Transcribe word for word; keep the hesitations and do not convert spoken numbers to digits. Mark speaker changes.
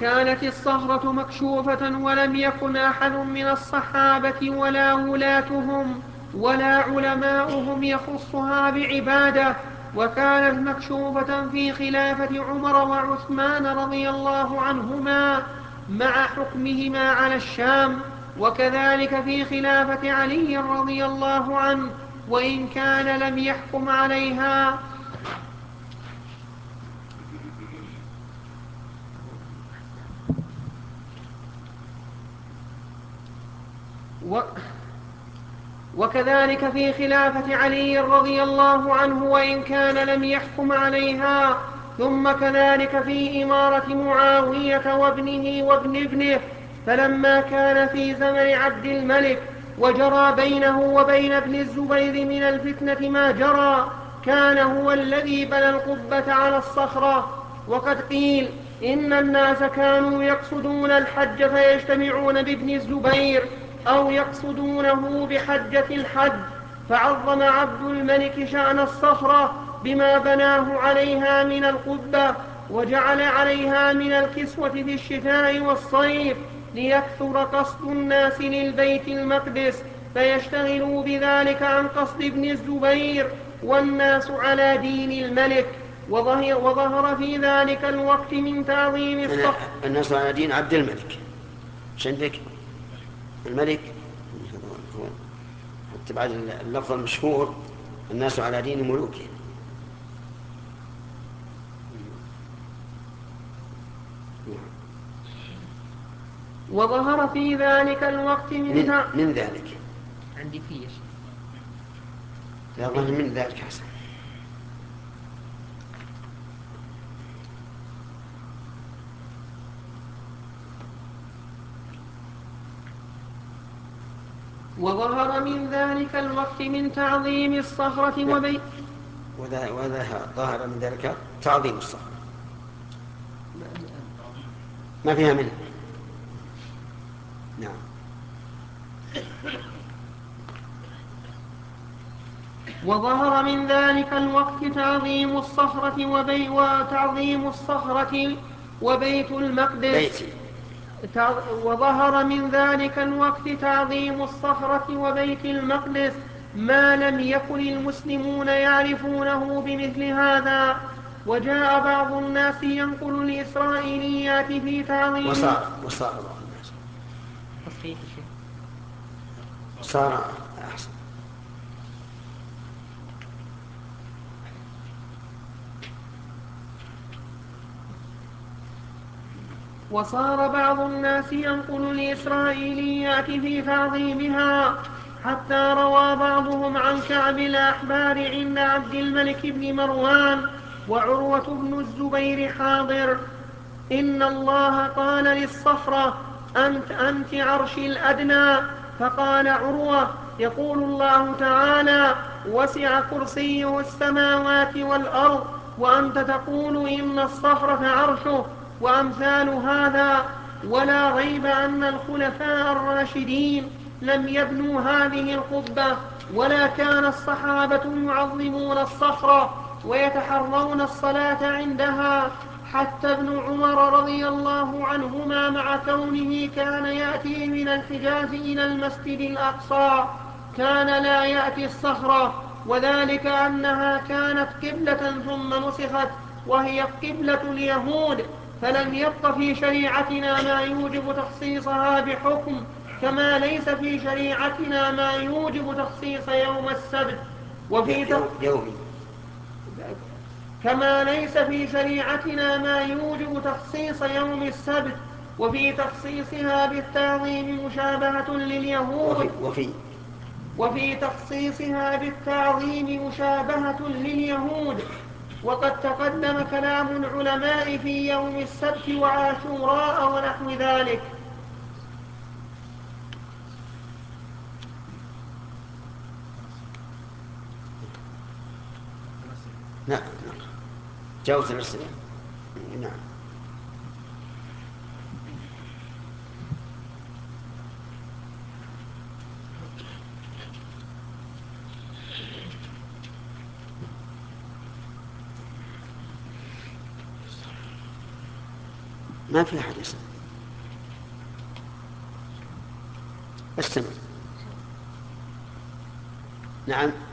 Speaker 1: وكانت الصخرة مكشوفة ولم يكن أحد من الصحابة ولا ولاتهم ولا علماؤهم يخصها بعبادة، وكانت مكشوفة في خلافة عمر وعثمان رضي الله عنهما مع حكمهما على الشام، وكذلك في خلافة علي رضي الله عنه وإن كان لم يحكم عليها. و وكذلك في خلافة علي رضي الله عنه وإن كان لم يحكم عليها. ثم كذلك في إمارة معاوية وابنه وابن ابنه، فلما كان في زمن عبد الملك وجرى بينه وبين ابن الزبير من الفتنة ما جرى، كان هو الذي بنى القبة على الصخرة. وقد قيل إن الناس كانوا يقصدون الحج فيجتمعون بابن الزبير أو يقصدونه بحجة الحج، فعظم عبد الملك شأن الصخرة بما بناه عليها من القبة، وجعل عليها من الكسوة في الشتاء والصيف ليكثر قصد الناس للبيت المقدس فيشتغلوا بذلك عن قصد ابن الزبير والناس على دين الملك. وظهر, وظهر في ذلك الوقت من تعظيم الصخرة
Speaker 2: الناس على دين عبد الملك، مش عندك الملك هو اتبع اللفظ المشهور الناس على دين ملوكهم.
Speaker 1: وظهر في ذلك الوقت من,
Speaker 2: من, من ذلك
Speaker 1: عندي فيه
Speaker 2: يظهر من ذلك حسن.
Speaker 1: وظهر من ذلك الوقت من تعظيم الصخرة وبي
Speaker 2: وذا ظهر من ذلك تعظيم الصخرة ما فيها منه. نعم.
Speaker 1: وظهر من ذلك الوقت تعظيم الصخرة وبي وتعظيم الصخرة وبيت المقدس
Speaker 2: بيتي.
Speaker 1: وظهر من ذلك الوقت تعظيم الصخرة وبيت المقدس ما لم يكن المسلمون يعرفونه بمثل هذا. وجاء بعض الناس ينقل الإسرائيليات في تعظيم
Speaker 2: وصار وصار بعض الناس صار أحسن.
Speaker 1: وصار بعض الناس ينقل الإسرائيليات في تعظيمها، حتى روى بعضهم عن كعب الأحبار عند عبد الملك بن مروان وعروة بن الزبير حاضر إن الله قال للصخرة أنت, أنت عرشي الأدنى، فقال عروة يقول الله تعالى وسع كرسيه السماوات والأرض وأنت تقول إن الصخرة عرشه، وأمثال هذا. ولا ريب أن الخلفاء الراشدين لم يبنوا هذه القبة، ولا كان الصحابة يعظمون الصخرة ويتحرون الصلاة عندها. حتى ابن عمر رضي الله عنهما مع كونه كان يأتي من الحجاز إلى المسجد الأقصى كان لا يأتي الصخرة، وذلك أنها كانت قبلة ثم نسخت وهي قبلة اليهود، فلم يبق في شريعتنا ما يوجب تخصيصها بحكم، كما ليس في شريعتنا ما يوجب تخصيص يوم السبت وفي
Speaker 2: يومي
Speaker 1: كما ليس في شريعتنا ما يوجب تخصيص يوم السبت، وفي تخصيصها بالتعظيم مشابهة لليهود
Speaker 2: وفي,
Speaker 1: وفي تخصيصها بالتعظيم مشابهة لليهود. وقد تقدم كلام العلماء في يوم السبت وعاشوراء ونحو ذلك.
Speaker 2: نعم جاوز الأسئلة. نعم. ما في أحد يسمع. استمع. نعم.